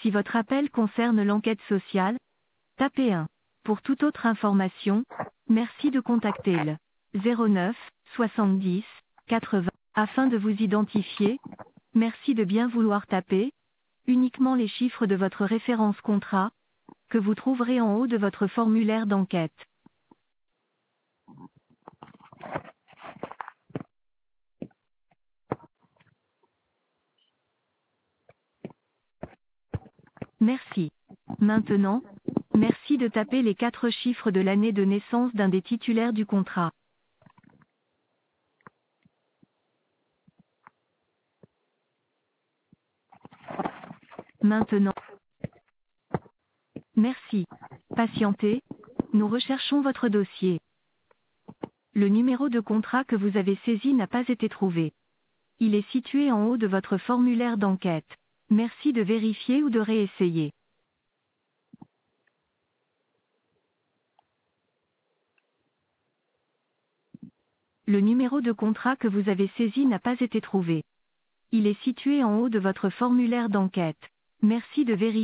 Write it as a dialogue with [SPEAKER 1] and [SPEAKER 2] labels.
[SPEAKER 1] Si votre appel concerne l'enquête sociale, tapez 1. Pour toute autre information, merci de contacter le 09 70 80. Afin de vous identifier, merci de bien vouloir taper uniquement les chiffres de votre référence contrat, que vous trouverez en haut de votre formulaire d'enquête. Merci. Maintenant, merci de taper les 4 chiffres de l'année de naissance d'un des titulaires du contrat. Maintenant. Merci. Patientez, nous recherchons votre dossier. Le numéro de contrat que vous avez saisi n'a pas été trouvé. Il est situé en haut de votre formulaire d'enquête. Merci de vérifier ou de réessayer. Le numéro de contrat que vous avez saisi n'a pas été trouvé. Il est situé en haut de votre formulaire d'enquête. Merci de vérifier.